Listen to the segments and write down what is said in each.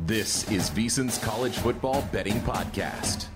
This is VSiN's College Football Betting Podcast.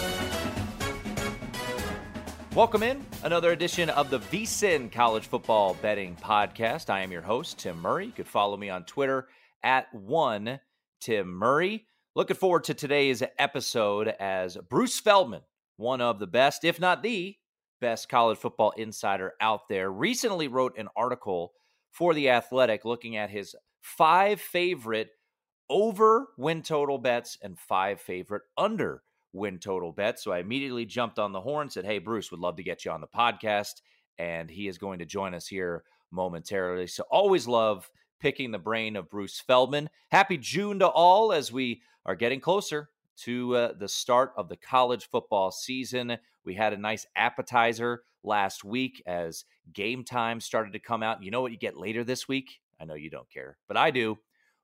Welcome in another edition of the VSiN College Football Betting Podcast. I am your host, Tim Murray. You could follow me on Twitter at @1TimMurray. Looking forward to today's episode as Bruce Feldman, one of the best, if not the best college football insider out there, recently wrote an article for The Athletic looking at his 5 favorite over win total bets and 5 favorite under win total bets. So I immediately jumped on the horn, said, hey, Bruce, would love to get you on the podcast. And he is going to join us here momentarily. So always love picking the brain of Bruce Feldman. Happy June to all as we are getting closer to the start of the college football season. We had a nice appetizer last week as game time started to come out. You know what you get later this week? I know you don't care, but I do.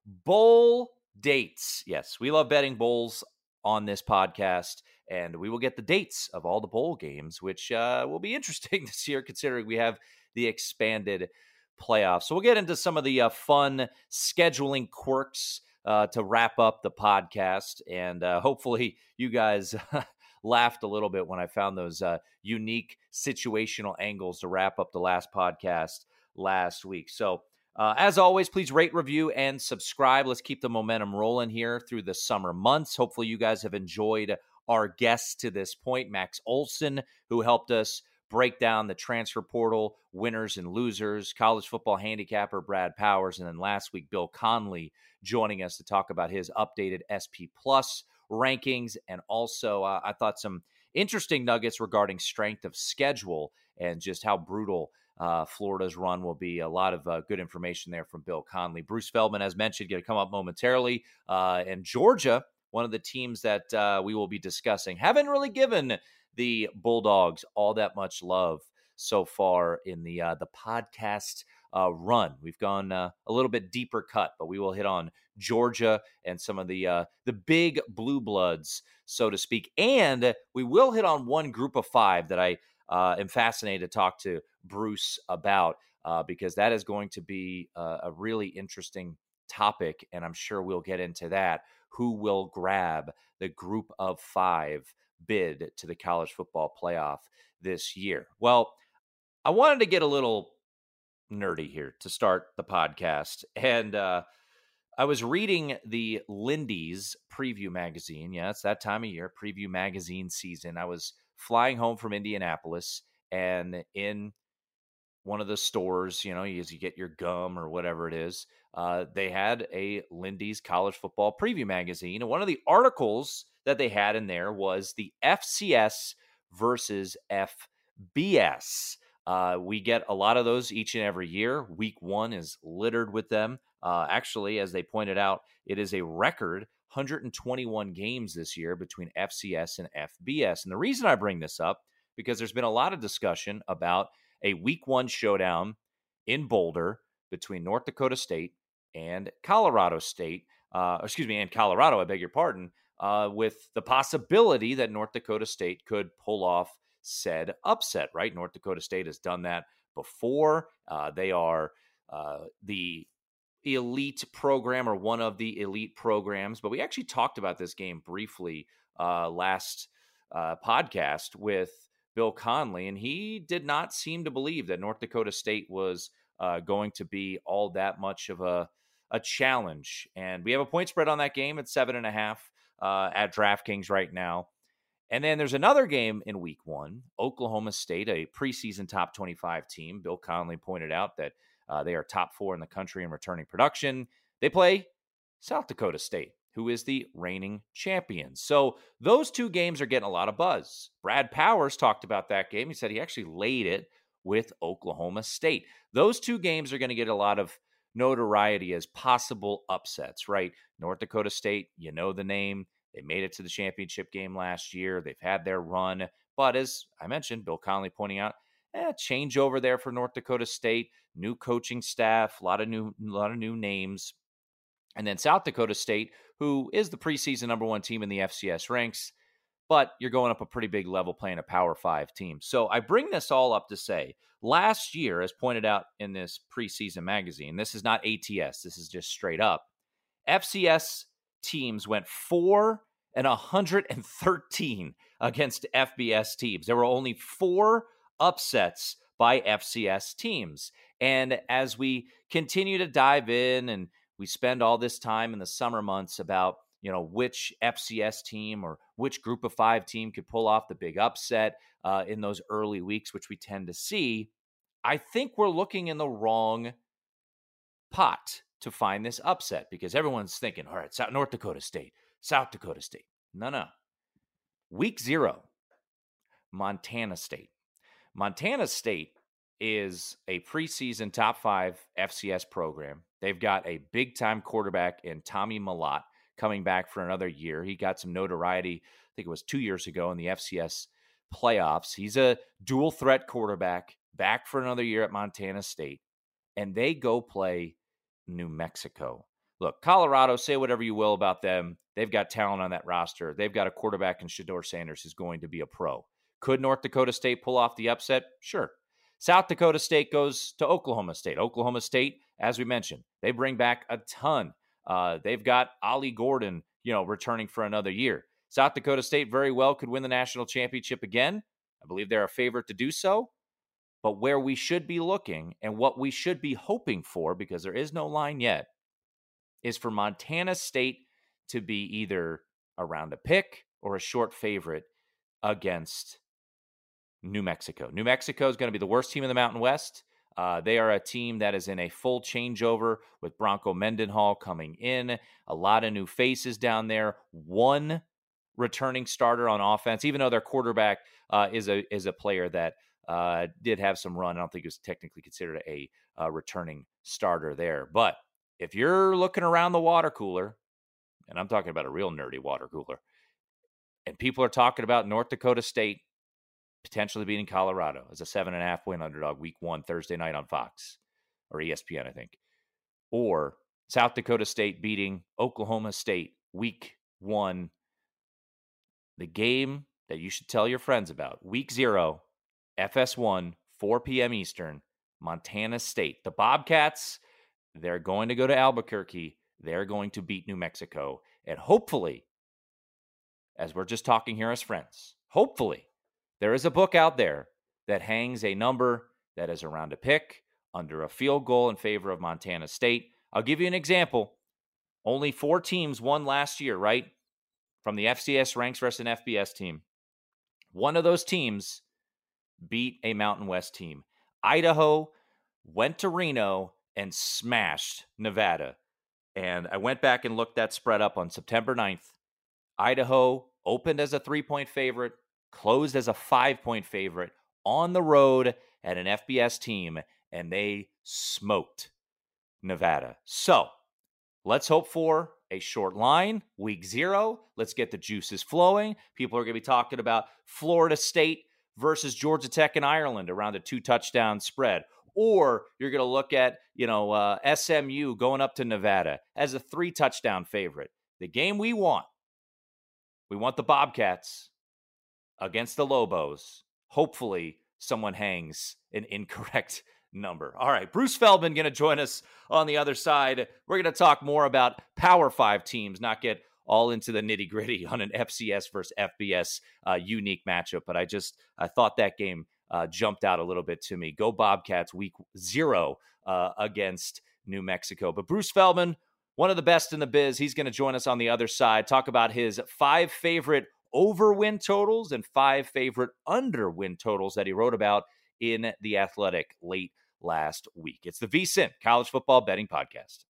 Bowl dates. Yes, we love betting bowls on this podcast, and we will get the dates of all the bowl games, which will be interesting this year considering we have the expanded playoffs. So we'll get into some of the fun scheduling quirks to wrap up the podcast, and hopefully you guys laughed a little bit when I found those unique situational angles to wrap up the last podcast last week. So as always, please rate, review, and subscribe. Let's keep the momentum rolling here through the summer months. Hopefully you guys have enjoyed our guests to this point. Max Olson, who helped us break down the transfer portal winners and losers, college football handicapper Brad Powers, and then last week, Bill Conley joining us to talk about his updated SP Plus rankings. And also, I thought some interesting nuggets regarding strength of schedule and just how brutal Florida's run will be. A lot of good information there from Bill Conley. Bruce Feldman, as mentioned, going to come up momentarily. And Georgia, one of the teams that we will be discussing, haven't really given the Bulldogs all that much love so far in the podcast run. We've gone a little bit deeper cut, but we will hit on Georgia and some of the big blue bloods, so to speak. And we will hit on one group of 5 that I am fascinated to talk to Bruce about because that is going to be a really interesting topic, and I'm sure we'll get into that. Who will grab the group of 5 bid to the college football playoff this year? Well, I wanted to get a little nerdy here to start the podcast, and I was reading the Lindy's preview magazine. Yeah, it's that time of year, preview magazine season. I was flying home from Indianapolis, and in one of the stores, you know, as you get your gum or whatever it is, they had a Lindy's college football preview magazine. And one of the articles that they had in there was the FCS versus FBS. We get a lot of those each and every year. Week 1 is littered with them. Actually, as they pointed out, it is a record 121 games this year between FCS and FBS. And the reason I bring this up, because there's been a lot of discussion about a Week 1 showdown in Boulder between North Dakota State and Colorado State. And Colorado, I beg your pardon, with the possibility that North Dakota State could pull off said upset, right? North Dakota State has done that before. They are the elite program, or one of the elite programs. But we actually talked about this game briefly last podcast with Bill Conley, and he did not seem to believe that North Dakota State was going to be all that much of a challenge. And we have a point spread on that game at 7.5 at DraftKings right now. And then there's another game in Week 1, Oklahoma State, a preseason top 25 team. Bill Conley pointed out that they are top 4 in the country in returning production. They play South Dakota State, who is the reigning champions. So those 2 games are getting a lot of buzz. Brad Powers talked about that game. He said he actually laid it with Oklahoma State. Those 2 games are going to get a lot of notoriety as possible upsets, right? North Dakota State, you know the name. They made it to the championship game last year. They've had their run. But as I mentioned, Bill Conley pointing out, change over there for North Dakota State, new coaching staff, a lot of new names. And then South Dakota State, who is the preseason number 1 team in the FCS ranks, but you're going up a pretty big level playing a Power 5 team. So I bring this all up to say, last year, as pointed out in this preseason magazine, this is not ATS, this is just straight up, FCS teams went 4-113 against FBS teams. There were only 4 upsets by FCS teams. And as we continue to dive in and we spend all this time in the summer months about, which FCS team or which group of 5 team could pull off the big upset in those early weeks, which we tend to see, I think we're looking in the wrong pot to find this upset because everyone's thinking, all right, North Dakota State, South Dakota State. No. Week 0, Montana State. Montana State is a preseason top 5 FCS program. They've got a big-time quarterback in Tommy Mellott coming back for another year. He got some notoriety, I think it was 2 years ago in the FCS playoffs. He's a dual-threat quarterback, back for another year at Montana State, and they go play New Mexico. Look, Colorado, say whatever you will about them. They've got talent on that roster. They've got a quarterback in Shedeur Sanders who's going to be a pro. Could North Dakota State pull off the upset? Sure. South Dakota State goes to Oklahoma State. Oklahoma State, as we mentioned, they bring back a ton. They've got Ollie Gordon, returning for another year. South Dakota State very well could win the national championship again. I believe they're a favorite to do so. But where we should be looking and what we should be hoping for, because there is no line yet, is for Montana State to be either around a pick or a short favorite against New Mexico. New Mexico is going to be the worst team in the Mountain West. They are a team that is in a full changeover with Bronco Mendenhall coming in. A lot of new faces down there. One returning starter on offense, even though their quarterback is a player that did have some run. I don't think it was technically considered a returning starter there. But if you're looking around the water cooler, and I'm talking about a real nerdy water cooler, and people are talking about North Dakota State potentially beating Colorado as a 7.5-point underdog week 1, Thursday night on Fox or ESPN, I think. Or South Dakota State beating Oklahoma State week 1. The game that you should tell your friends about. Week 0, FS1, 4 p.m. Eastern, Montana State. The Bobcats, they're going to go to Albuquerque. They're going to beat New Mexico. And hopefully, as we're just talking here as friends, hopefully, there is a book out there that hangs a number that is around a pick, under a field goal in favor of Montana State. I'll give you an example. Only 4 teams won last year, right? From the FCS ranks versus an FBS team. One of those teams beat a Mountain West team. Idaho went to Reno and smashed Nevada. And I went back and looked that spread up on September 9th. Idaho opened as a 3-point favorite, closed as a 5-point favorite on the road at an FBS team, and they smoked Nevada. So let's hope for a short line, week 0. Let's get the juices flowing. People are going to be talking about Florida State versus Georgia Tech and Ireland around a 2-touchdown spread. Or you're going to look at, SMU going up to Nevada as a 3-touchdown favorite. The game we want the Bobcats against the Lobos. Hopefully someone hangs an incorrect number. All right, Bruce Feldman going to join us on the other side. We're going to talk more about Power 5 teams, not get all into the nitty-gritty on an FCS versus FBS unique matchup. But I thought that game jumped out a little bit to me. Go Bobcats week 0 against New Mexico. But Bruce Feldman, one of the best in the biz, he's going to join us on the other side, talk about his 5 favorite over win totals and 5 favorite under win totals that he wrote about in The Athletic late last week. It's the VSiN College Football Betting Podcast.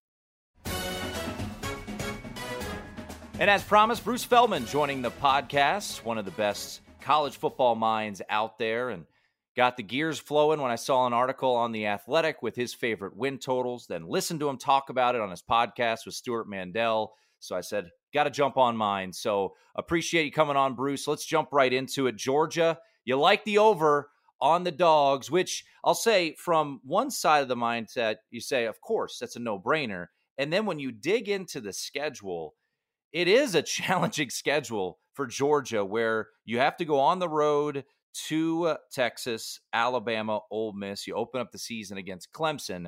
And as promised, Bruce Feldman joining the podcast, one of the best college football minds out there, and got the gears flowing when I saw an article on The Athletic with his favorite win totals, then listened to him talk about it on his podcast with Stuart Mandel. So I said, got to jump on mine. So appreciate you coming on, Bruce. Let's jump right into it. Georgia, you like the over on the Dogs, which I'll say from one side of the mindset, you say, of course, that's a no-brainer. And then when you dig into the schedule, it is a challenging schedule for Georgia where you have to go on the road to Texas, Alabama, Ole Miss. You open up the season against Clemson.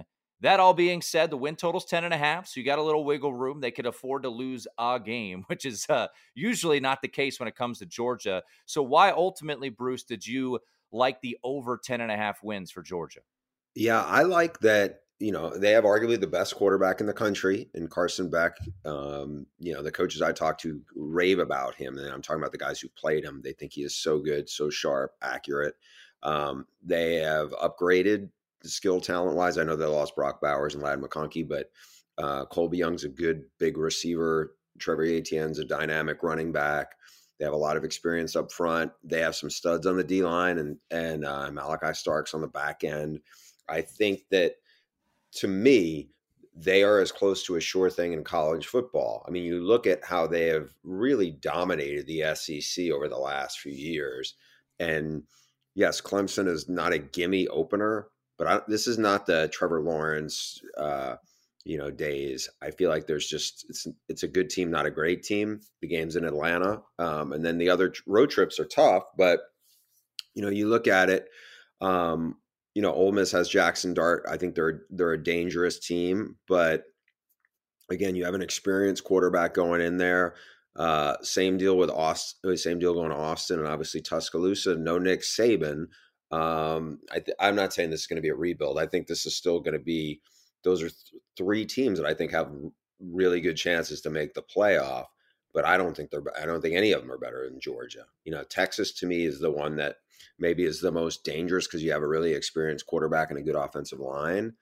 that all being said, the win total's 10.5, so you got a little wiggle room. They could afford to lose a game, which is usually not the case when it comes to Georgia. So why ultimately, Bruce, did you like the over 10.5 wins for Georgia? Yeah, I like that. They have arguably the best quarterback in the country in Carson Beck. The coaches I talk to rave about him, and I'm talking about the guys who played him. They think he is so good, so sharp, accurate. They have upgraded skill talent wise. I know they lost Brock Bowers and Ladd McConkey, but Colby Young's a good big receiver. Trevor Etienne's a dynamic running back. They have a lot of experience up front. They have some studs on the D line and Malachi Starks on the back end. I think that, to me, they are as close to a sure thing in college football. I mean, you look at how they have really dominated the SEC over the last few years. And yes, Clemson is not a gimme opener, but this is not the Trevor Lawrence, days. I feel like it's a good team, not a great team. The game's in Atlanta. And then the other road trips are tough, but you look at it, Ole Miss has Jackson Dart. I think they're a dangerous team, but again, you have an experienced quarterback going in there. Same deal with Austin. Same deal going to Austin, and obviously Tuscaloosa. No Nick Saban. I'm not saying this is going to be a rebuild. I think this is still going to be. Those are three teams that I think have really good chances to make the playoff. But I don't think any of them are better than Georgia. Texas to me is the one that maybe is the most dangerous because you have a really experienced quarterback and a good offensive line.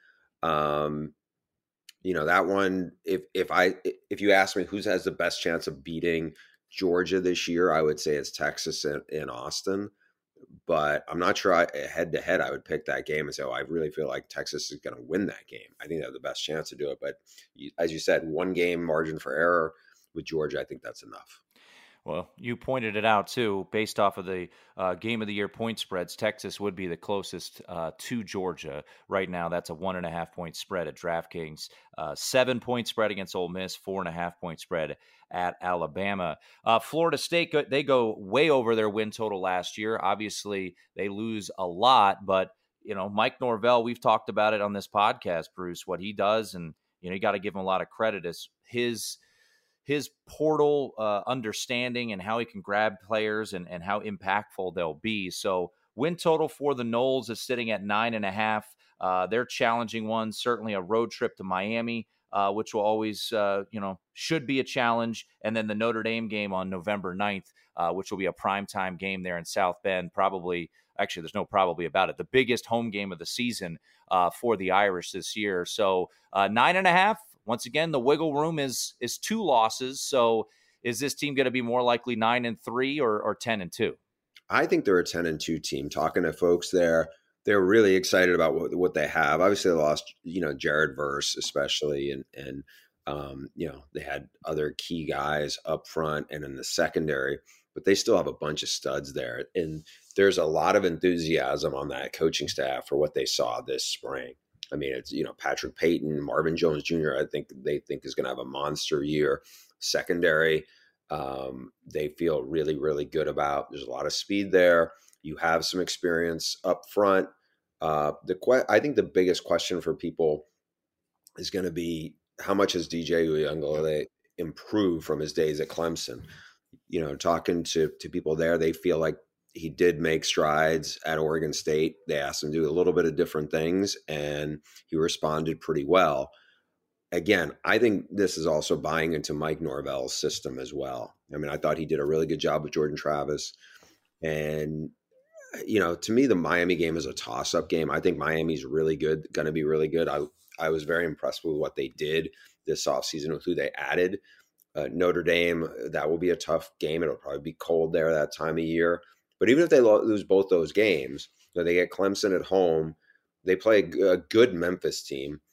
That one, if you ask me who has the best chance of beating Georgia this year, I would say it's Texas and Austin. But I'm not sure head to head I would pick that game and say, I really feel like Texas is going to win that game. I think they have the best chance to do it. But as you said, one game margin for error with Georgia, I think that's enough. Well, you pointed it out, too. Based off of the game of the year point spreads, Texas would be the closest to Georgia right now. That's a 1.5-point spread at DraftKings, 7-point spread against Ole Miss, 4.5-point spread at Alabama. Florida State, they go way over their win total last year. Obviously, they lose a lot, but, Mike Norvell, we've talked about it on this podcast, Bruce, what he does, and, you got to give him a lot of credit is his portal understanding and how he can grab players and how impactful they'll be. So win total for the Noles is sitting at 9.5. They're challenging one, certainly a road trip to Miami, which will always, should be a challenge. And then the Notre Dame game on November 9th, which will be a primetime game there in South Bend. Actually, there's no probably about it. The biggest home game of the season for the Irish this year. So 9.5. Once again, the wiggle room is 2 losses. So is this team going to be more likely 9-3 or 10-2? I think they're a 10-2 team. Talking to folks there, they're really excited about what they have. Obviously, they lost, Jared Verse especially, and they had other key guys up front and in the secondary, but they still have a bunch of studs there. And there's a lot of enthusiasm on that coaching staff for what they saw this spring. I mean, it's, Patrick Payton, Marvin Jones Jr., they think is going to have a monster year. Secondary, they feel really, really good about. There's a lot of speed there. You have some experience up front. I think the biggest question for people is going to be, how much has DJ Uiagalelei improved from his days at Clemson? Talking to people there, they feel like he did make strides at Oregon State. They asked him to do a little bit of different things, and he responded pretty well. Again, I think this is also buying into Mike Norvell's system as well. I mean, I thought he did a really good job with Jordan Travis. And, to me, the Miami game is a toss-up game. I think Miami's really good, going to be really good. I was very impressed with what they did this offseason with who they added. Notre Dame, that will be a tough game. It'll probably be cold there that time of year. But even if they lose both those games, they get Clemson at home. They play a good Memphis team,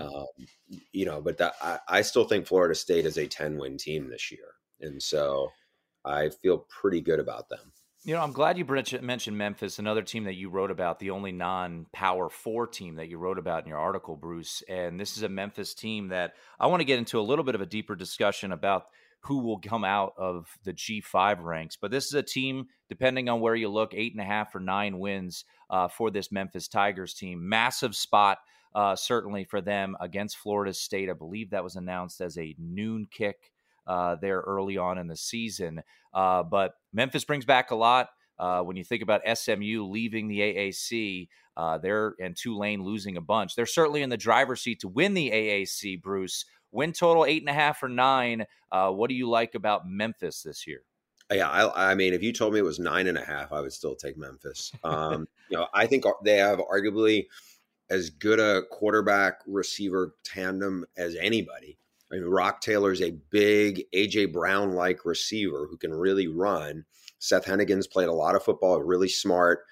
but I still think Florida State is a 10-win team this year. And so I feel pretty good about them. I'm glad you mentioned Memphis, another team that you wrote about, the only non-Power 4 team that you wrote about in your article, Bruce. And this is a Memphis team that I want to get into a little bit of a deeper discussion about who will come out of the G5 ranks. But this is a team, depending on where you look, 8.5 or 9 wins for this Memphis Tigers team. Massive spot certainly for them against Florida State. I believe that was announced as a noon kick there early on in the season. But Memphis brings back a lot. When you think about SMU leaving the AAC, and Tulane losing a bunch, they're certainly in the driver's seat to win the AAC, Bruce. Win total 8.5 or 9. What do you like about Memphis this year? Yeah, I mean, if you told me it was 9.5, I would still take Memphis. I think they have arguably as good a quarterback receiver tandem as anybody. I mean, Rock Taylor's a big AJ Brown-like receiver who can really run. Seth Hennigan's played a lot of football, really smart.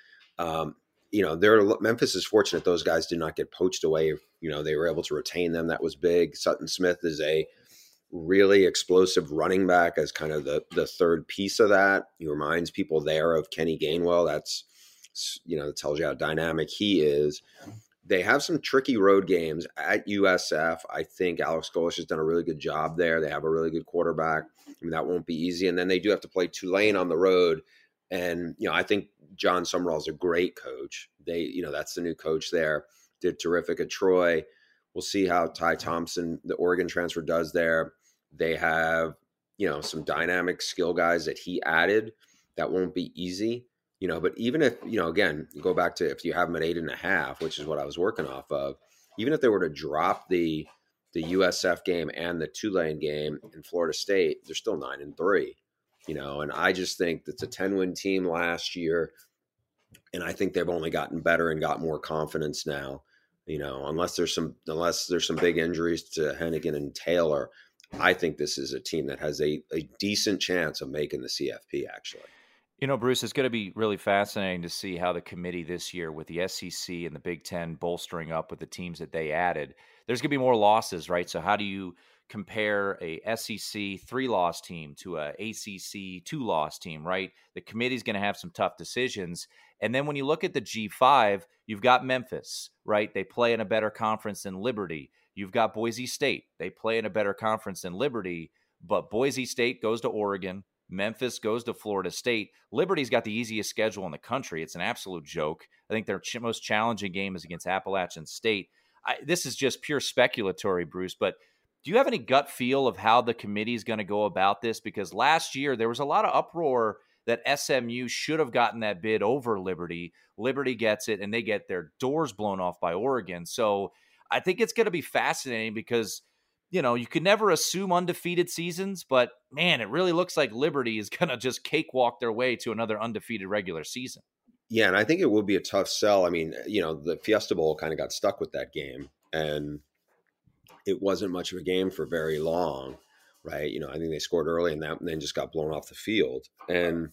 Memphis is fortunate those guys did not get poached away. They were able to retain them. That was big. Sutton Smith is a really explosive running back as kind of the third piece of that. He reminds people there of Kenny Gainwell. That's, that tells you how dynamic he is. They have some tricky road games at USF. I think Alex Golish has done a really good job there. They have a really good quarterback. I mean, that won't be easy. And then they do have to play Tulane on the road. And, I think John Summerall is a great coach. That's the new coach there. Did terrific at Troy. We'll see how Ty Thompson, the Oregon transfer, does there. They have, some dynamic skill guys that he added. That won't be easy. But even if, again, you go back to if you have them at 8.5, which is what I was working off of, even if they were to drop the USF game and the Tulane game in Florida State, they're still 9-3, and I just think that's a 10-win team last year. And I think they've only gotten better and got more confidence now, unless there's some big injuries to Hennigan and Taylor. I think this is a team that has a decent chance of making the CFP, actually. Bruce, it's going to be really fascinating to see how the committee this year with the SEC and the Big Ten bolstering up with the teams that they added. There's going to be more losses, right? So how do you compare a SEC 3-loss team to a ACC 2-loss team, right? The committee's going to have some tough decisions. And then when you look at the G5, you've got Memphis, right? They play in a better conference than Liberty. You've got Boise State. They play in a better conference than Liberty, but Boise State goes to Oregon. Memphis goes to Florida State. Liberty's got the easiest schedule in the country. It's an absolute joke. I think their most challenging game is against Appalachian State. This is just pure speculatory, Bruce, but do you have any gut feel of how the committee is going to go about this? Because last year there was a lot of uproar that SMU should have gotten that bid over Liberty. Liberty gets it, and they get their doors blown off by Oregon. So I think it's going to be fascinating because you can never assume undefeated seasons, but man, it really looks like Liberty is going to just cakewalk their way to another undefeated regular season. Yeah, and I think it will be a tough sell. I mean, the Fiesta Bowl kind of got stuck with that game, and it wasn't much of a game for very long, right? I think they scored early and then just got blown off the field. And,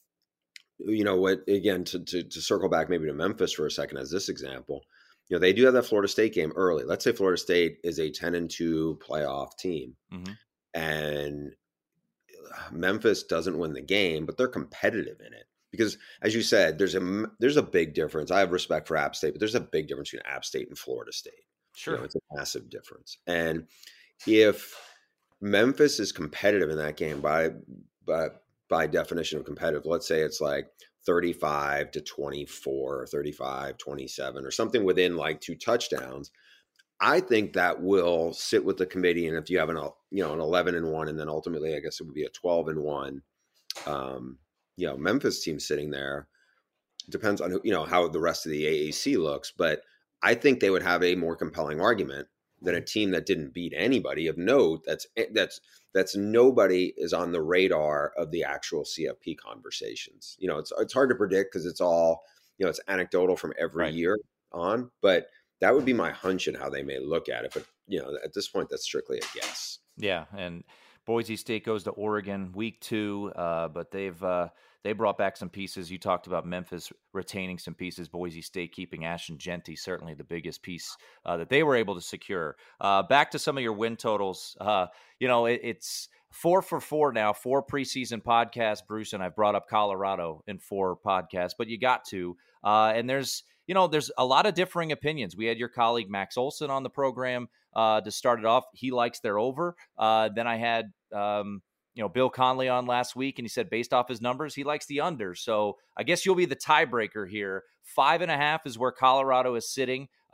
again, to circle back maybe to Memphis for a second as this example, they do have that Florida State game early. Let's say Florida State is a 10-2 playoff team, and Memphis doesn't win the game, but they're competitive in it. Because, as you said, there's a big difference. I have respect for App State, but there's a big difference between App State and Florida State. Sure. It's a massive difference. And if Memphis is competitive in that game by definition of competitive, let's say it's like 35-24 or 35-27 or something within like 2 touchdowns, I think that will sit with the committee. And if you have an 11-1, and then ultimately, I guess it would be a 12-1, Memphis team sitting there, depends on how the rest of the AAC looks, but I think they would have a more compelling argument than a team that didn't beat anybody of note. That's nobody is on the radar of the actual CFP conversations. It's hard to predict because it's all, it's anecdotal from every year on, but that would be my hunch in how they may look at it. But, at this point, that's strictly a guess. Yeah. And Boise State goes to Oregon week 2, but they brought back some pieces. You talked about Memphis retaining some pieces. Boise State keeping Ashton Genty, certainly the biggest piece that they were able to secure. Back to some of your win totals. It's 4 for 4 now, 4 preseason podcasts, Bruce, and I've brought up Colorado in 4 podcasts, but you got to. And there's a lot of differing opinions. We had your colleague Max Olson on the program to start it off. He likes their over. Then I had Bill Conley on last week, and he said based off his numbers, he likes the under. So I guess you'll be the tiebreaker here. 5.5 is where Colorado is sitting.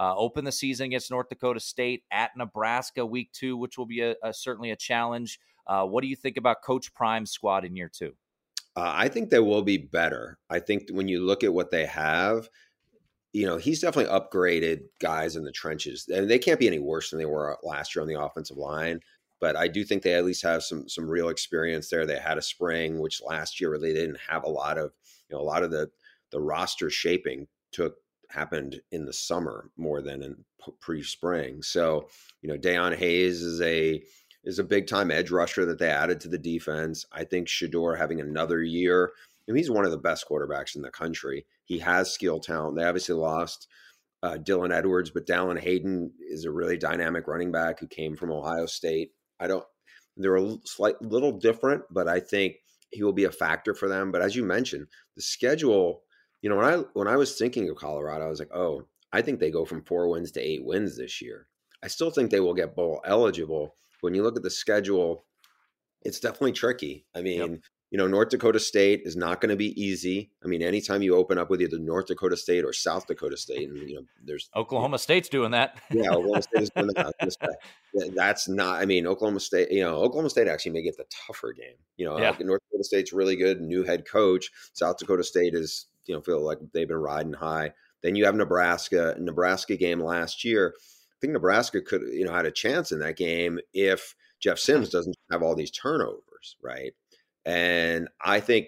open the season against North Dakota State, at Nebraska week 2, which will be certainly a challenge. What do you think about Coach Prime's squad in year 2? I think they will be better. I think when you look at what they have, he's definitely upgraded guys in the trenches, and they can't be any worse than they were last year on the offensive line. But I do think they at least have some real experience there. They had a spring, which last year really didn't have a lot of the roster shaping happened in the summer more than in pre-spring. So, Deion Hayes is a big time edge rusher that they added to the defense. I think Shedeur having another year. He's one of the best quarterbacks in the country. He has skill talent. They obviously lost Dylan Edwards, but Dallin Hayden is a really dynamic running back who came from Ohio State. They're a little different, but I think he will be a factor for them. But as you mentioned, the schedule, when I was thinking of Colorado, I was like, oh, I think they go from 4 wins to 8 wins this year. I still think they will get bowl eligible. When you look at the schedule, it's definitely tricky. I mean, North Dakota State is not going to be easy. I mean, anytime you open up with either North Dakota State or South Dakota State, and there's Oklahoma State's doing that. Yeah, Oklahoma State is doing that. That's not. I mean, Oklahoma State actually may get the tougher game. North Dakota State's really good, new head coach. South Dakota State is feel like they've been riding high. Then you have Nebraska game last year. I think Nebraska could had a chance in that game if Jeff Sims doesn't have all these turnovers, right? And I think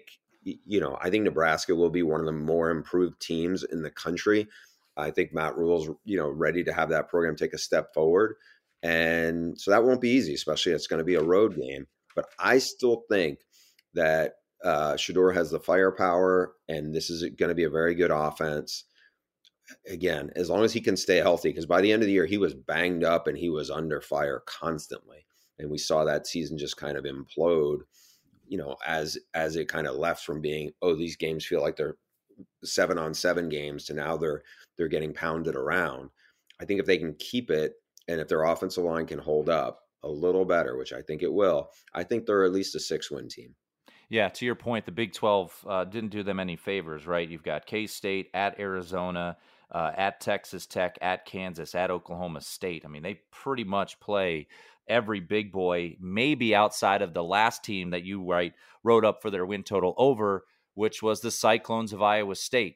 Nebraska will be one of the more improved teams in the country. I think Matt Rule's, ready to have that program take a step forward. And so that won't be easy, especially it's going to be a road game. But I still think that Shedeur has the firepower, and this is going to be a very good offense. Again, as long as he can stay healthy, because by the end of the year, he was banged up and he was under fire constantly. And we saw that season just kind of implode, as it kind of left from being, these games feel like they're 7-on-7 games to now they're getting pounded around. I think if they can keep it, and if their offensive line can hold up a little better, which I think it will, I think they're at least a 6-win team. Yeah, to your point, the Big 12 didn't do them any favors, right? You've got K-State, at Arizona, at Texas Tech, at Kansas, at Oklahoma State. I mean, they pretty much play every big boy, maybe outside of the last team that you wrote up for their win total over, which was the Cyclones of Iowa State.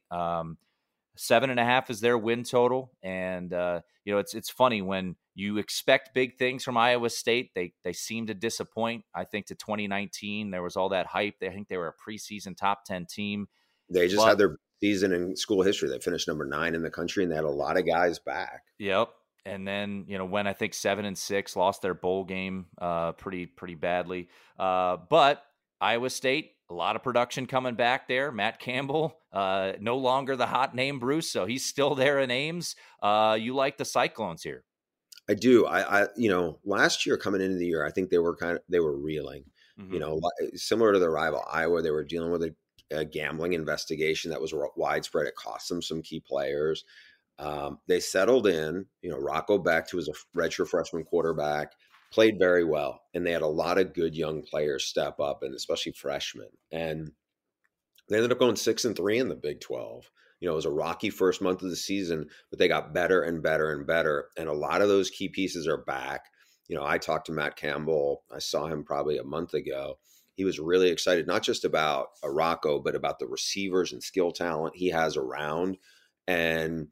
7.5 is their win total. And, it's funny when you expect big things from Iowa State, they seem to disappoint. I think to 2019, there was all that hype. I think they were a preseason top 10 team. They just had their season in school history. They finished number 9 in the country, and they had a lot of guys back. Yep. And then, when I think 7-6 lost their bowl game pretty badly. But Iowa State, a lot of production coming back there. Matt Campbell, no longer the hot name Bruce, so he's still there in Ames. You like the Cyclones here? I do. I last year coming into the year, I think they were reeling. Mm-hmm. Similar to their rival Iowa, they were dealing with a gambling investigation that was widespread. It cost them some key players. They settled in. Rocco Becht, who was a redshirt freshman quarterback, played very well, and they had a lot of good young players step up, and especially freshmen. And they ended up going 6-3 in the Big 12. It was a rocky first month of the season, but they got better and better and better. And a lot of those key pieces are back. I talked to Matt Campbell. I saw him probably a month ago. He was really excited, not just about Rocco, but about the receivers and skill talent he has around. And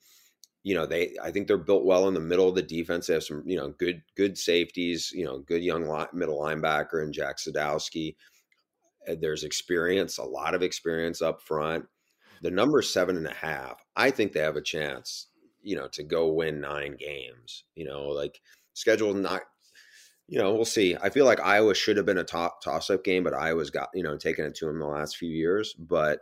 I think they're built well in the middle of the defense. They have some, good safeties, good young middle linebacker and Jack Sadowski. There's experience, a lot of experience up front. The number 7.5, I think they have a chance, to go win 9 games. Schedule not, we'll see. I feel like Iowa should have been a toss-up game, but Iowa's got, taken it to them the last few years. But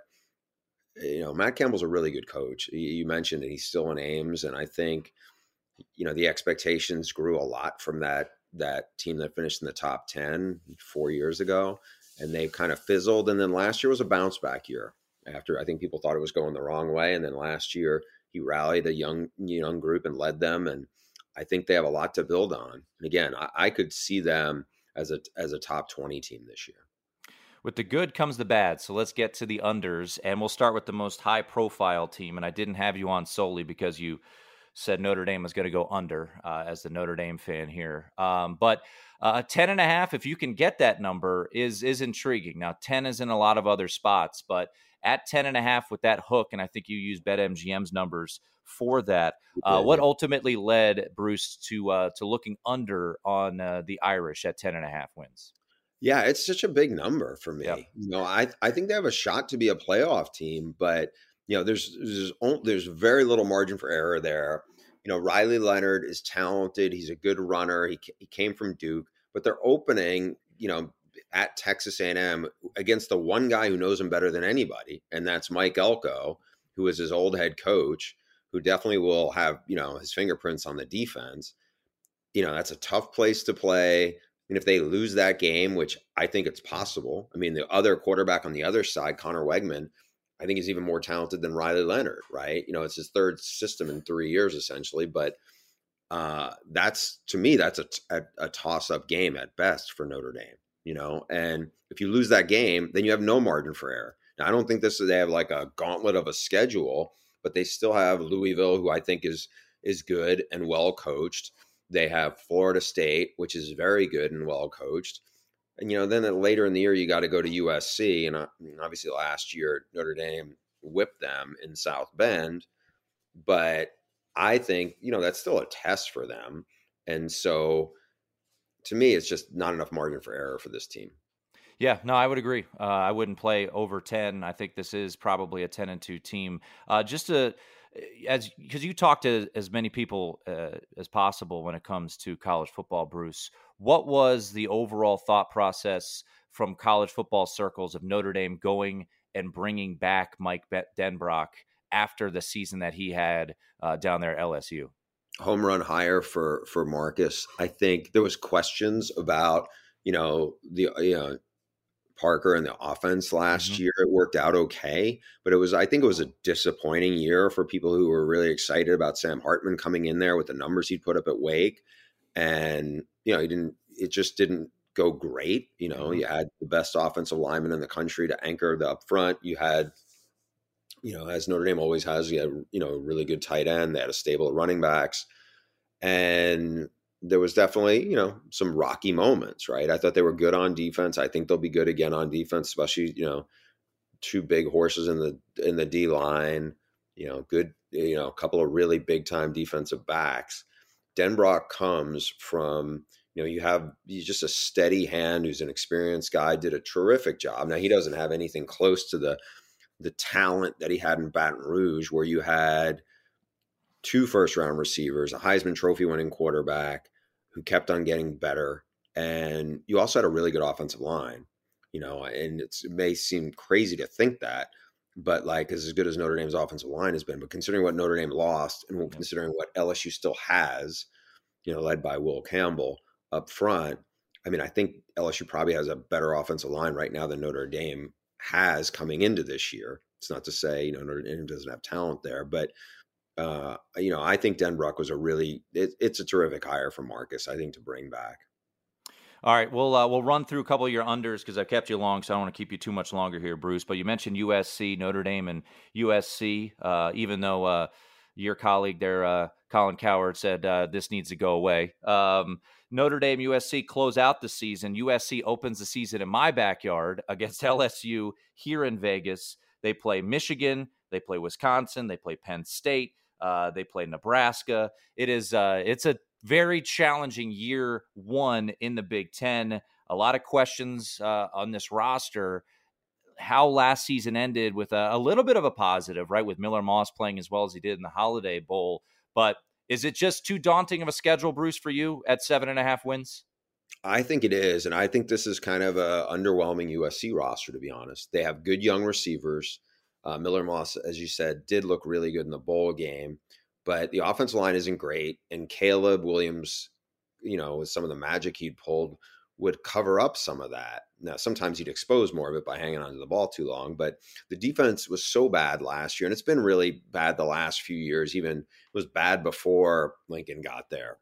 Matt Campbell's a really good coach. You mentioned that he's still in Ames, and I think, the expectations grew a lot from that team that finished in the top 10 4 years ago, and they've kind of fizzled. And then last year was a bounce back year after I think people thought it was going the wrong way. And then last year he rallied a young group and led them, and I think they have a lot to build on. And again, I could see them as a top 20 team this year. With the good comes the bad. So let's get to the unders, and we'll start with the most high-profile team. And I didn't have you on solely because you said Notre Dame was going to go under as the Notre Dame fan here. But 10.5, if you can get that number, is intriguing. Now, 10 is in a lot of other spots, but at 10.5 with that hook, and I think you use BetMGM's numbers for that. What ultimately led Bruce to looking under on the Irish at 10.5 wins? Yeah, it's such a big number for me. Yep. I think they have a shot to be a playoff team, but there's very little margin for error there. Riley Leonard is talented. He's a good runner. He came from Duke, but they're opening, at Texas A&M against the one guy who knows him better than anybody, and that's Mike Elko, who is his old head coach, who definitely will have, his fingerprints on the defense. That's a tough place to play. And if they lose that game, which I think it's possible, the other quarterback on the other side, Connor Wegman, I think he's even more talented than Riley Leonard, right? It's his third system in 3 years, essentially. But that's a toss-up game at best for Notre Dame, And if you lose that game, then you have no margin for error. Now, I don't think they have like a gauntlet of a schedule, but they still have Louisville, who I think is good and well coached. They have Florida State, which is very good and well coached. And, then later in the year, you got to go to USC. And obviously last year, Notre Dame whipped them in South Bend. But I think, that's still a test for them. And so to me, it's just not enough margin for error for this team. Yeah, no, I would agree. I wouldn't play over 10. I think this is probably a 10-2 team. Because you talk to as many people as possible when it comes to college football, Bruce, what was the overall thought process from college football circles of Notre Dame going and bringing back Mike Denbrock after the season that he had down there at LSU? Home run hire for Marcus. I think there was questions about, Parker and the offense last year. It worked out okay, but I think it was a disappointing year for people who were really excited about Sam Hartman coming in there with the numbers he'd put up at Wake. And, it just didn't go great. You had the best offensive lineman in the country to anchor the up front. You had, as Notre Dame always has, you had, a really good tight end. They had a stable of running backs. And there was definitely, some rocky moments, right? I thought they were good on defense. I think they'll be good again on defense, especially, two big horses in the D line, good, a couple of really big time defensive backs. Denbrock comes from, he's just a steady hand who's an experienced guy, did a terrific job. Now he doesn't have anything close to the talent that he had in Baton Rouge, where you had 2 first-round receivers, a Heisman Trophy winning quarterback who kept on getting better. And you also had a really good offensive line, and it may seem crazy to think that, but as good as Notre Dame's offensive line has been, but considering what Notre Dame lost and considering what LSU still has, led by Will Campbell up front, I think LSU probably has a better offensive line right now than Notre Dame has coming into this year. It's not to say, Notre Dame doesn't have talent there, but I think Denbrock was it's a terrific hire for Marcus, I think, to bring back. All right, we'll run through a couple of your unders because I've kept you long, so I don't want to keep you too much longer here, Bruce. But you mentioned USC, Notre Dame, and USC. Even though your colleague there, Colin Cowherd, said this needs to go away. Notre Dame, USC close out the season. USC opens the season in my backyard against LSU here in Vegas. They play Michigan, they play Wisconsin, they play Penn State. They play Nebraska. It's a very challenging year one in the Big Ten. A lot of questions on this roster. How last season ended with a little bit of a positive, right? With Miller Moss playing as well as he did in the Holiday Bowl. But is it just too daunting of a schedule, Bruce, for you at 7.5 wins? I think it is. And I think this is kind of a underwhelming USC roster, to be honest. They have good young receivers. Miller Moss, as you said, did look really good in the bowl game, but the offensive line isn't great. And Caleb Williams, with some of the magic he'd pulled, would cover up some of that. Now, sometimes he'd expose more of it by hanging onto the ball too long, but the defense was so bad last year, and it's been really bad the last few years. Even it was bad before Lincoln got there.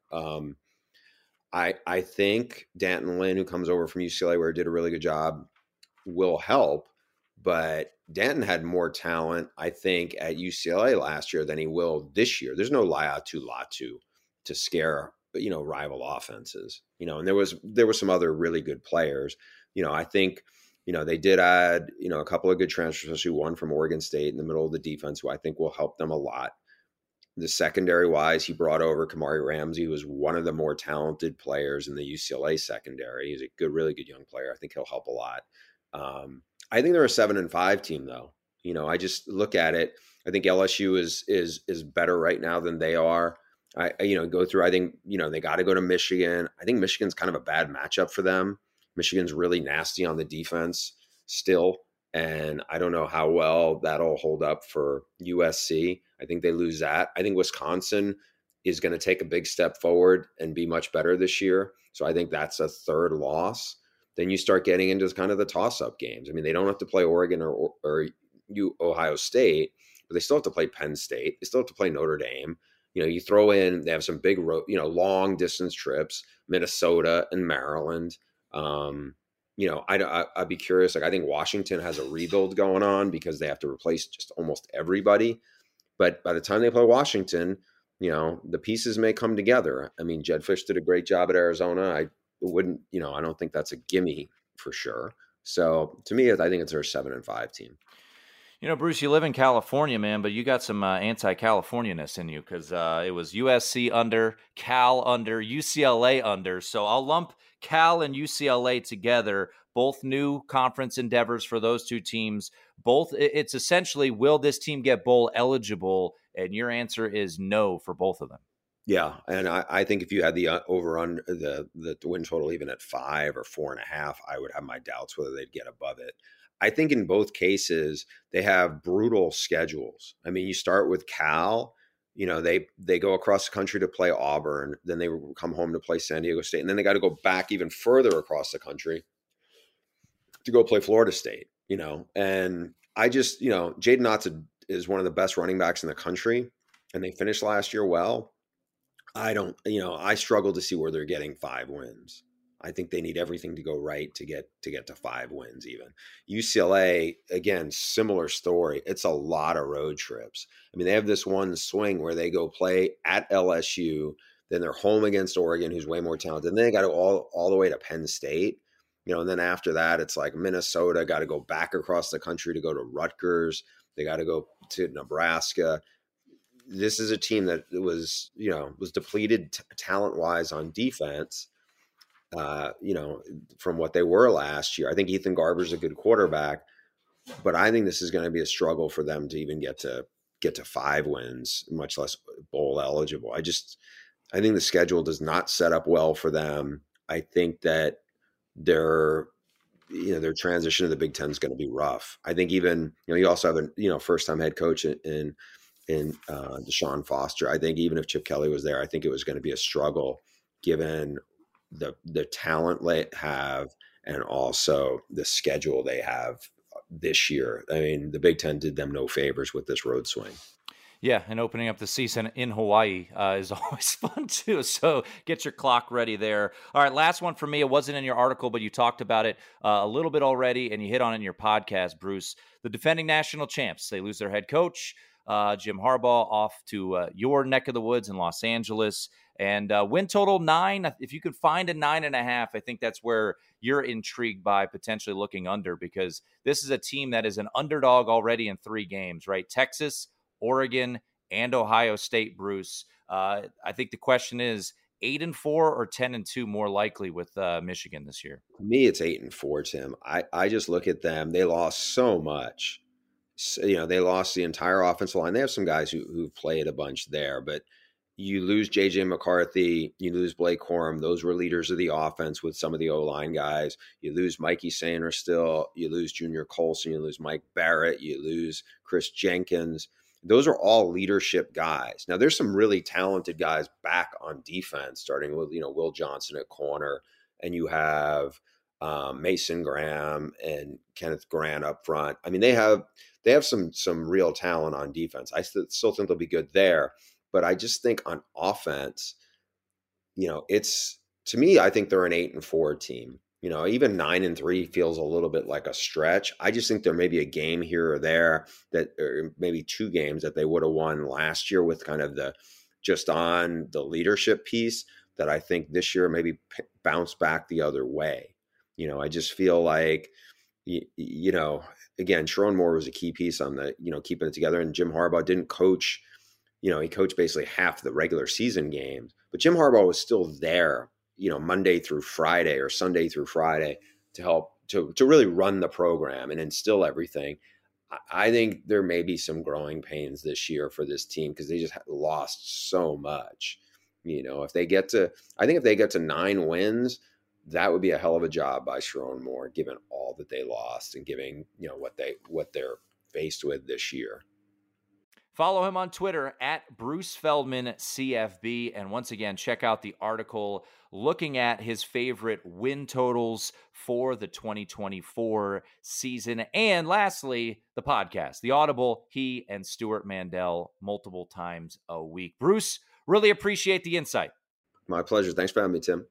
I think Danton Lynn, who comes over from UCLA, where he did a really good job, will help. But Denton had more talent, I think, at UCLA last year than he will this year. There's no Laiatu Latu to scare, rival offenses. And there was some other really good players. I think, they did add, a couple of good transfers, especially one from Oregon State in the middle of the defense, who I think will help them a lot. The secondary wise, he brought over Kamari Ramsey, who was one of the more talented players in the UCLA secondary. He's a good, really good young player. I think he'll help a lot. I think they're a 7-5 team, though. I just look at it. I think LSU is better right now than they are. I go through. I think they got to go to Michigan. I think Michigan's kind of a bad matchup for them. Michigan's really nasty on the defense still, and I don't know how well that'll hold up for USC. I think they lose that. I think Wisconsin is going to take a big step forward and be much better this year. So I think that's a third loss. Then you start getting into kind of the toss-up games. I mean, they don't have to play Oregon or Ohio State, but they still have to play Penn State. They still have to play Notre Dame. You throw in, they have some big, long distance trips, Minnesota and Maryland. I'd be curious. Like, I think Washington has a rebuild going on because they have to replace just almost everybody. But by the time they play Washington, the pieces may come together. I mean, Jedd Fisch did a great job at Arizona. I don't think that's a gimme for sure. So to me, I think it's their 7-5 team. Bruce, you live in California, man, but you got some anti-Californianess in you because it was USC under, Cal under, UCLA under. So I'll lump Cal and UCLA together, both new conference endeavors for those two teams. It's essentially, will this team get bowl eligible? And your answer is no for both of them. Yeah, and I think if you had the over-under, the win total even at 5 or 4.5, I would have my doubts whether they'd get above it. I think in both cases, they have brutal schedules. I mean, you start with Cal, they go across the country to play Auburn, then they come home to play San Diego State, and then they got to go back even further across the country to go play Florida State, And I just, Jaden Knotts is one of the best running backs in the country, and they finished last year well. I struggle to see where they're getting 5 wins. I think they need everything to go right to get to 5 wins even. UCLA, again, similar story. It's a lot of road trips. I mean, they have this one swing where they go play at LSU, then they're home against Oregon, who's way more talented. And then they got to go all the way to Penn State. And then after that, it's like Minnesota, got to go back across the country to go to Rutgers. They got to go to Nebraska. This is a team that was depleted talent-wise on defense. From what they were last year. I think Ethan Garber's a good quarterback, but I think this is going to be a struggle for them to even get to 5 wins, much less bowl eligible. I think the schedule does not set up well for them. I think that their transition to the Big Ten is going to be rough. I think even, you also have a, first-time head coach in Deshaun Foster. I think even if Chip Kelly was there, I think it was going to be a struggle given the talent they have and also the schedule they have this year. I mean, the Big Ten did them no favors with this road swing. Yeah, and opening up the season in Hawaii is always fun too. So get your clock ready there. All right, last one for me. It wasn't in your article, but you talked about it a little bit already, and you hit on it in your podcast, Bruce. The defending national champs, they lose their head coach, Jim Harbaugh, off to your neck of the woods in Los Angeles. And win total 9. If you could find a 9.5, I think that's where you're intrigued by potentially looking under, because this is a team that is an underdog already in 3 games, right? Texas, Oregon, and Ohio State, Bruce. I think the question is 8-4 or 10-2 more likely with Michigan this year? For me, it's 8-4, Tim. I just look at them. They lost so much. They lost the entire offensive line. They have some guys who played a bunch there, but you lose J.J. McCarthy, you lose Blake Corum. Those were leaders of the offense with some of the O-line guys. You lose Mikey Sainer still. You lose Junior Colson. You lose Mike Barrett. You lose Chris Jenkins. Those are all leadership guys. Now, there's some really talented guys back on defense, starting with, Will Johnson at corner. And you have Mason Graham and Kenneth Grant up front. I mean, they have some real talent on defense. I still think they'll be good there. But I just think on offense, to me, I think they're an 8-4 team. Even 9-3 feels a little bit like a stretch. I just think there may be a game here or there or maybe 2 games that they would have won last year with kind of just on the leadership piece that I think this year maybe bounce back the other way. I just feel like, again, Sharon Moore was a key piece on the, keeping it together. And Jim Harbaugh didn't coach, he coached basically half the regular season games, but Jim Harbaugh was still there, Monday through Friday or Sunday through Friday to help to really run the program and instill everything. I think there may be some growing pains this year for this team because they just lost so much. If they get to 9 wins, that would be a hell of a job by Sharon Moore, given all that they lost and giving, what they're faced with this year. Follow him on Twitter at Bruce Feldman CFB. And once again, check out the article looking at his favorite win totals for the 2024 season. And lastly, the podcast, The Audible, he and Stewart Mandel multiple times a week. Bruce, really appreciate the insight. My pleasure. Thanks for having me, Tim.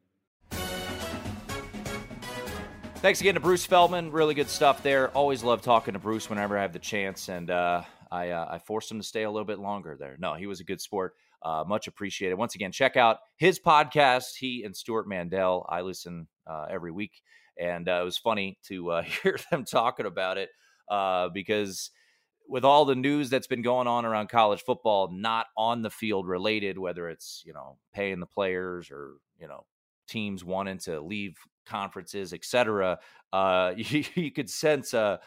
Thanks again to Bruce Feldman. Really good stuff there. Always love talking to Bruce whenever I have the chance. And I forced him to stay a little bit longer there. No, he was a good sport. Much appreciated. Once again, check out his podcast, he and Stewart Mandel. I listen every week. And it was funny to hear them talking about it because with all the news that's been going on around college football, not on the field related, whether it's, paying the players or, teams wanting to leave conferences, etc. You could sense a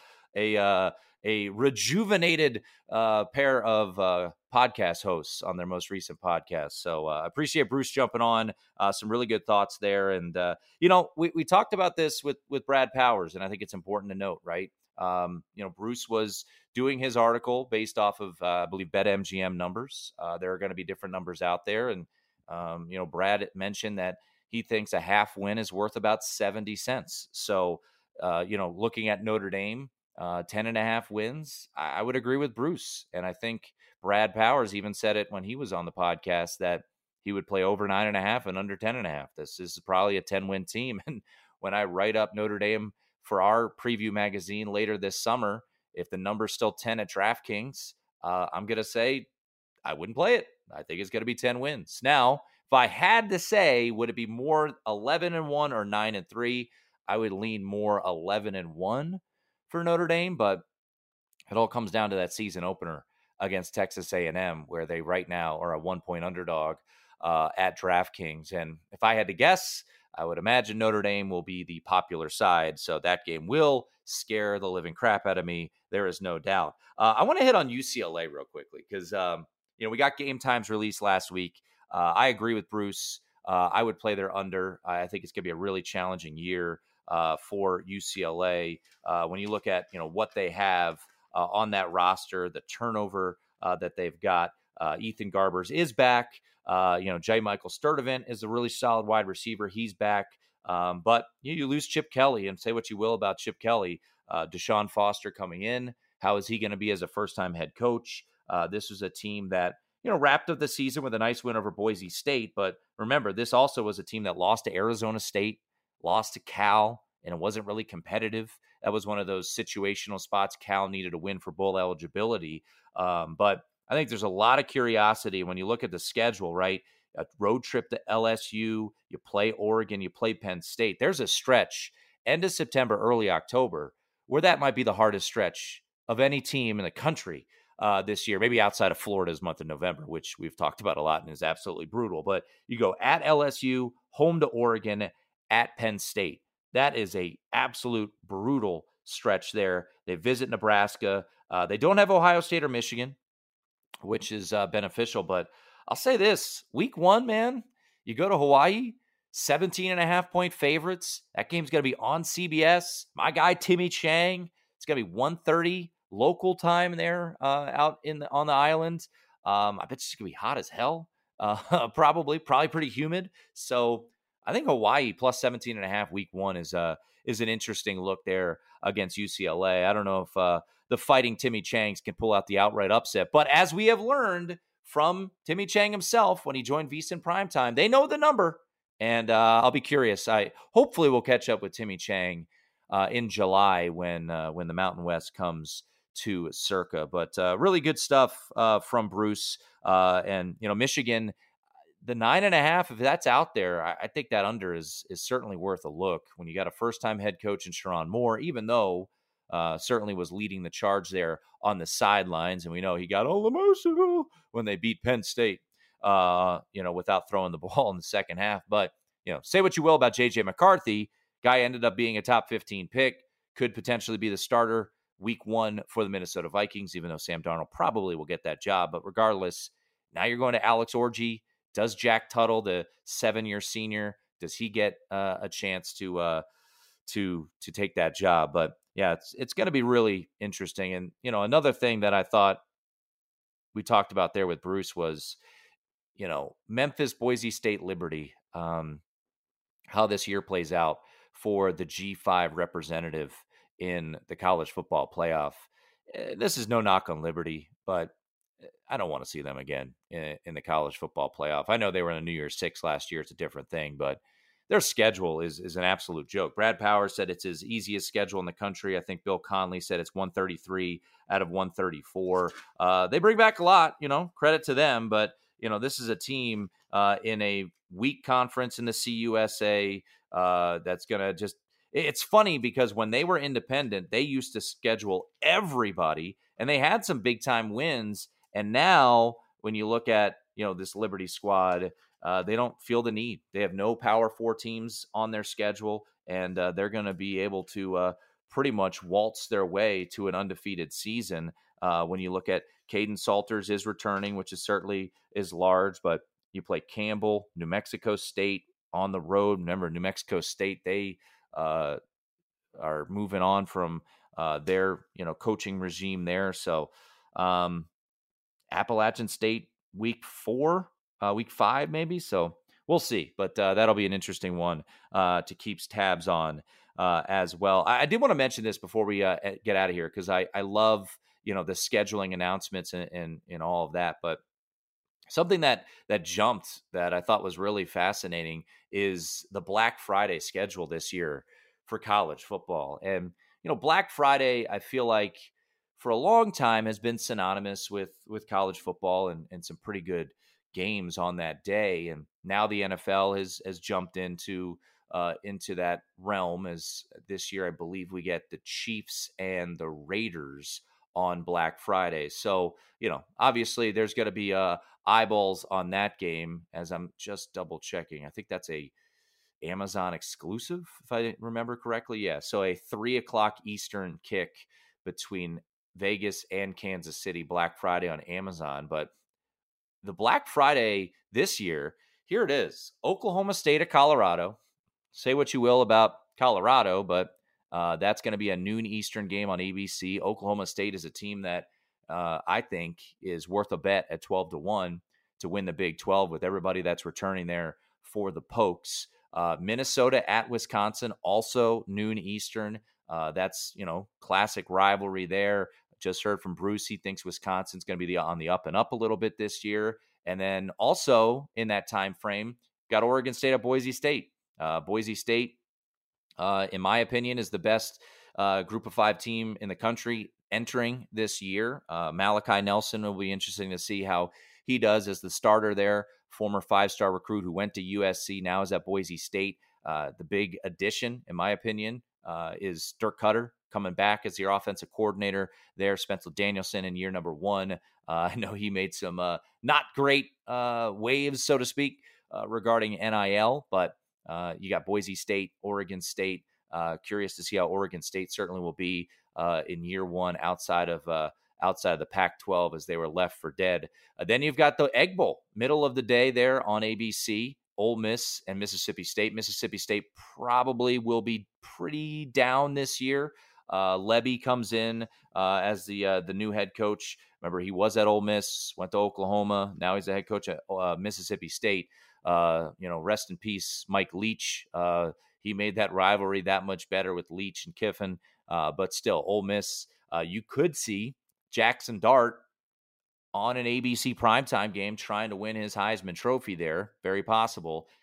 rejuvenated pair of podcast hosts on their most recent podcast. So I appreciate Bruce jumping on. Some really good thoughts there. And, we talked about this with Brad Powers, and I think it's important to note, right? Bruce was doing his article based off of, I believe, BetMGM numbers. There are going to be different numbers out there. And, Brad mentioned that he thinks a half win is worth about 70 cents. So, looking at Notre Dame, 10.5 wins, I would agree with Bruce. And I think Brad Powers even said it when he was on the podcast that he would play over 9.5 and under 10.5. This is probably a 10-win team. And when I write up Notre Dame for our preview magazine later this summer, if the number's still 10 at DraftKings, I'm going to say I wouldn't play it. I think it's going to be 10 wins. Now, if I had to say, would it be more 11-1 or 9-3? I would lean more 11-1 for Notre Dame, but it all comes down to that season opener against Texas A&M, where they right now are a 1-point underdog at DraftKings. And if I had to guess, I would imagine Notre Dame will be the popular side, so that game will scare the living crap out of me. There is no doubt. I want to hit on UCLA real quickly because we got game times released last week. I agree with Bruce. I would play their under. I think it's going to be a really challenging year for UCLA. When you look at what they have on that roster, the turnover that they've got. Ethan Garbers is back. J. Michael Sturdivant is a really solid wide receiver. He's back. But you lose Chip Kelly, and say what you will about Chip Kelly. Deshaun Foster coming in. How is he going to be as a first-time head coach? This was a team that wrapped up the season with a nice win over Boise State. But remember, this also was a team that lost to Arizona State, lost to Cal, and it wasn't really competitive. That was one of those situational spots. Cal needed a win for bowl eligibility. But I think there's a lot of curiosity when you look at the schedule, right? A road trip to LSU, you play Oregon, you play Penn State. There's a stretch, end of September, early October, where that might be the hardest stretch of any team in the country this year, maybe outside of Florida's month of November, which we've talked about a lot and is absolutely brutal. But you go at LSU, home to Oregon, at Penn State. That is a absolute brutal stretch there. They visit Nebraska. They don't have Ohio State or Michigan, which is beneficial. But I'll say this, week 1, man, you go to Hawaii, 17.5-point favorites. That game's going to be on CBS. My guy, Timmy Chang, it's going to be 1:30 local time there out on the island. I bet it's going to be hot as hell. Probably pretty humid. So I think Hawaii plus 17.5 week 1 is an interesting look there against UCLA. I don't know if the Fighting Timmy Changs can pull out the outright upset, but as we have learned from Timmy Chang himself when he joined VSiN Primetime, they know the number. And I'll be curious. Hopefully we'll catch up with Timmy Chang in July when the Mountain West comes to Circa. But really good stuff from Bruce. And Michigan, the 9.5, if that's out there, I think that under is certainly worth a look when you got a first-time head coach in Sherrone Moore, even though certainly was leading the charge there on the sidelines. And we know he got all emotional when they beat Penn State, without throwing the ball in the second half. But, say what you will about J.J. McCarthy. Guy ended up being a top 15 pick, could potentially be the starter week 1 for the Minnesota Vikings, even though Sam Darnold probably will get that job. But regardless, now you're going to Alex Orji. Does Jack Tuttle, the 7-year senior, does he get a chance to take that job? But yeah, it's going to be really interesting. And another thing that I thought we talked about there with Bruce was, Memphis, Boise State, Liberty. How this year plays out for the G5 representative in the college football playoff. This is no knock on Liberty, but I don't want to see them again in the college football playoff. I know they were in a New Year's Six last year. It's a different thing, but their schedule is an absolute joke. Brad Powers said it's his easiest schedule in the country. I think Bill Conley said it's 133 out of 134. They bring back a lot, credit to them, but this is a team in a weak conference in the CUSA that's going to just – it's funny because when they were independent, they used to schedule everybody, and they had some big-time wins. And now when you look at, this Liberty squad, they don't feel the need. They have no Power 4 teams on their schedule, and they're going to be able to pretty much waltz their way to an undefeated season. When you look at Caden Salters is returning, which is certainly is large, but you play Campbell, New Mexico State on the road. Remember, New Mexico State, they are moving on from their, coaching regime there. So Appalachian State week 5 maybe. So we'll see. But that'll be an interesting one to keep tabs on as well. I did want to mention this before we get out of here because I love, the scheduling announcements and all of that. But something that jumped that I thought was really fascinating is the Black Friday schedule this year for college football. And, Black Friday, I feel like for a long time has been synonymous with college football and some pretty good games on that day. And now the NFL has jumped into that realm, as this year I believe we get the Chiefs and the Raiders on Black Friday. So, obviously there's going to be eyeballs on that game, as I'm just double checking. I think that's a Amazon exclusive, if I remember correctly. Yeah. So a 3:00 Eastern kick between Vegas and Kansas City, Black Friday on Amazon. But the Black Friday this year, here it is. Oklahoma State of Colorado. Say what you will about Colorado, but that's going to be a noon Eastern game on ABC. Oklahoma State is a team that I think is worth a bet at 12-1 to win the Big 12 with everybody that's returning there for the Pokes. Minnesota at Wisconsin, also noon Eastern. That's, classic rivalry there. Just heard from Bruce. He thinks Wisconsin's going to be on the up and up a little bit this year. And then also in that time frame, got Oregon State at Boise State. Boise State, in my opinion, is the best Group of 5 team in the country entering this year. Malachi Nelson will be interesting to see how he does as the starter there. Former 5-star recruit who went to USC, now is at Boise State. The big addition, in my opinion, is Dirk Cutter coming back as your offensive coordinator there. Spencer Danielson in year number 1. I know he made some not great waves, so to speak, regarding NIL, but you got Boise State, Oregon State. Curious to see how Oregon State certainly will be in year 1 outside of the Pac-12 as they were left for dead. Then you've got the Egg Bowl, middle of the day there on ABC, Ole Miss and Mississippi State. Mississippi State probably will be pretty down this year. Lebby comes in as the new head coach. Remember, he was at Ole Miss, went to Oklahoma. Now he's the head coach at Mississippi State. Rest in peace, Mike Leach. He made that rivalry that much better with Leach and Kiffin. But still, Ole Miss, you could see Jackson Dart on an ABC primetime game trying to win his Heisman Trophy there. Very possible.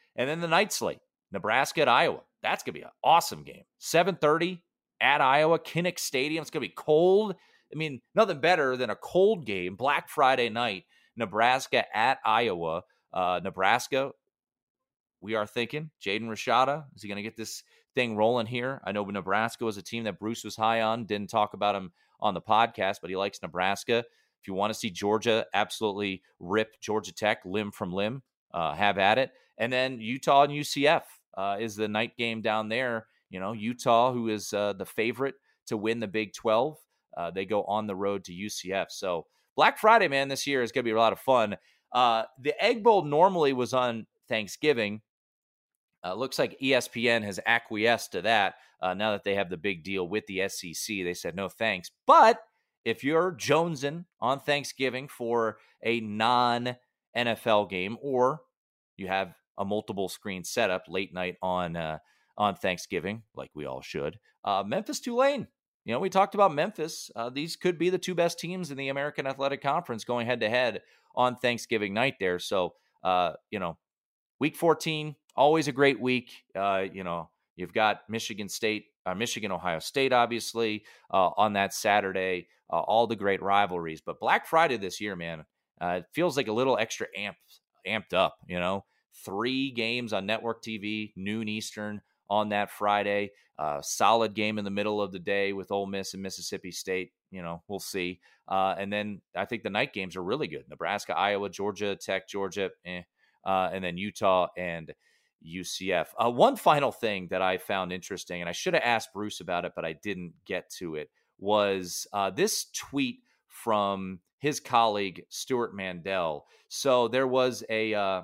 And then the night slate, Nebraska at Iowa. That's going to be an awesome game. 7:30 at Iowa, Kinnick Stadium. It's going to be cold. I mean, nothing better than a cold game, Black Friday night, Nebraska at Iowa. Nebraska, we are thinking, Jaden Rashada, is he going to get this thing rolling here? I know Nebraska was a team that Bruce was high on, didn't talk about him on the podcast, but he likes Nebraska. If you want to see Georgia absolutely rip Georgia Tech limb from limb, have at it. And then Utah and UCF is the night game down there. Utah, who is the favorite to win the Big 12, they go on the road to UCF. So Black Friday, man, this year is going to be a lot of fun. The Egg Bowl normally was on Thanksgiving. Looks like ESPN has acquiesced to that now that they have the big deal with the SEC. They said no thanks. But if you're jonesing on Thanksgiving for a non-NFL game, or you have a multiple screen setup late night on Thanksgiving, like we all should, Memphis Tulane. We talked about Memphis. These could be the two best teams in the American Athletic Conference going head to head on Thanksgiving night there. So, week 14, always a great week. You've got Michigan, Ohio State, obviously, on that Saturday, all the great rivalries. But Black Friday this year, man, it feels like a little extra amped up, 3 games on network TV, noon Eastern on that Friday. Solid game in the middle of the day with Ole Miss and Mississippi State. We'll see. And then I think the night games are really good. Nebraska, Iowa, Georgia Tech, Georgia, and then Utah and UCF. One final thing that I found interesting, and I should have asked Bruce about it, but I didn't get to it, was this tweet from his colleague, Stuart Mandel. So there was a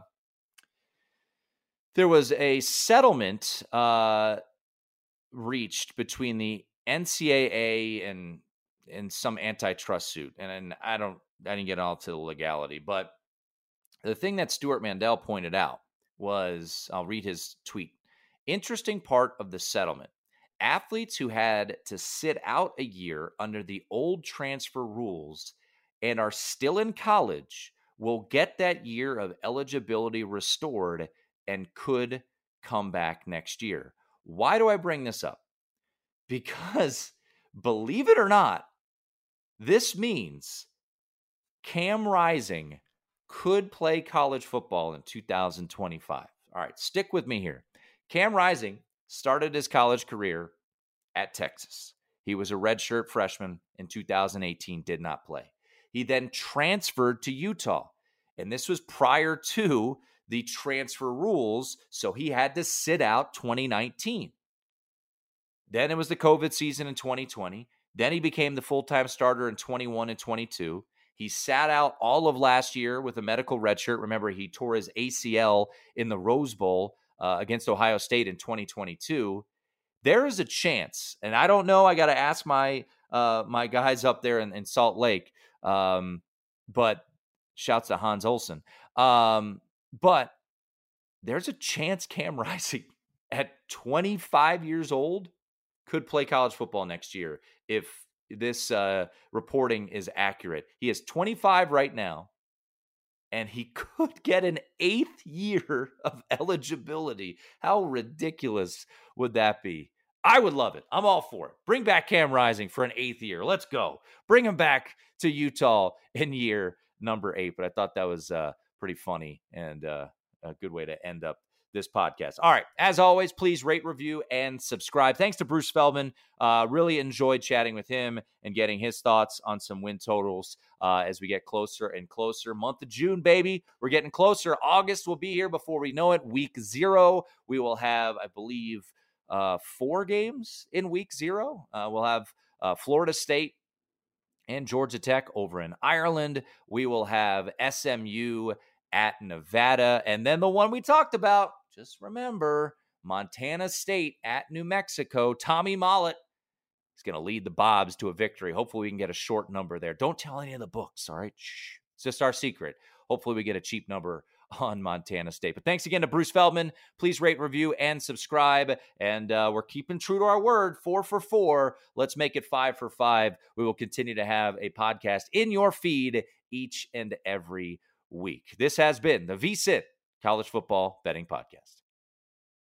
settlement reached between the NCAA and some antitrust suit. And I didn't get all to the legality, but the thing that Stuart Mandel pointed out was, I'll read his tweet. Interesting part of the settlement. Athletes who had to sit out a year under the old transfer rules and are still in college will get that year of eligibility restored and could come back next year. Why do I bring this up? Because, believe it or not, this means Cam Rising could play college football in 2025. All right, stick with me here. Cam Rising started his college career at Texas. He was a redshirt freshman in 2018, did not play. He then transferred to Utah, and this was prior to the transfer rules, so he had to sit out 2019. Then it was the COVID season in 2020. Then he became the full-time starter in 21 and 22. He sat out all of last year with a medical redshirt. Remember, he tore his ACL in the Rose Bowl against Ohio State in 2022. There is a chance, and I don't know. I got to ask my guys up there in Salt Lake. But shouts to Hans Olsen. But there's a chance Cam Rising at 25 years old could play college football next year if this reporting is accurate. He is 25 right now, and he could get an 8th year of eligibility. How ridiculous would that be? I would love it. I'm all for it. Bring back Cam Rising for an 8th year. Let's go. Bring him back to Utah in year number 8. But I thought that was pretty funny and a good way to end up this podcast. All right. As always, please rate, review, and subscribe. Thanks to Bruce Feldman. Really enjoyed chatting with him and getting his thoughts on some win totals as we get closer and closer. Month of June, baby. We're getting closer. August will be here before we know it. Week 0, we will have, I believe, 4 games in week 0. We'll have Florida State and Georgia Tech over in Ireland. We will have SMU at Nevada. And then the one we talked about, just remember, Montana State at New Mexico. Tommy Mollett is going to lead the Bobs to a victory. Hopefully we can get a short number there. Don't tell any of the books, all right? Shh. It's just our secret. Hopefully we get a cheap number on Montana State. But thanks again to Bruce Feldman. Please rate, review, and subscribe. And we're keeping true to our word, 4 for 4. Let's make it 5 for 5. We will continue to have a podcast in your feed each and every week. This has been the VSiN College Football Betting Podcast.